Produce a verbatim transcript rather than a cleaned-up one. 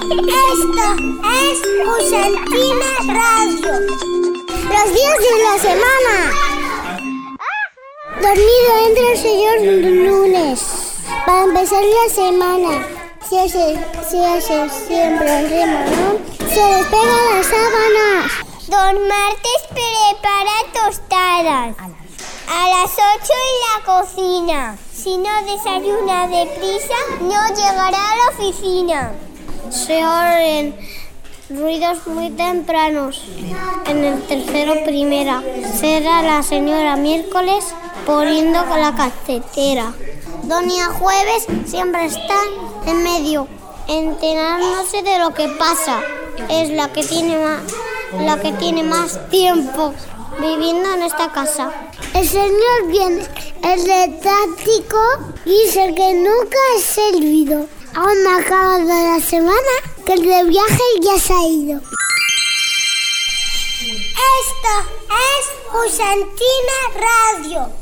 Esto es Usantina Radio. Los días de la semana. Dormido entra el señor lunes. Para empezar la semana, si hace, si hace siempre el remanón, se despegan las sábanas. Don Martes prepara tostadas. A las ocho en la cocina. Si no desayuna deprisa, no llegará a la oficina. Se oyen ruidos muy tempranos. En el tercero primera. Será la señora miércoles poniendo la cafetera. Doña Jueves siempre está en medio, enterándose de lo que pasa. Es la que tiene más, la que tiene más tiempo viviendo en esta casa. El señor viene, el de táctico, dice que nunca ha servido. Aún no ha acabado la semana, que el de viaje ya se ha ido. Esto es Usantina Radio.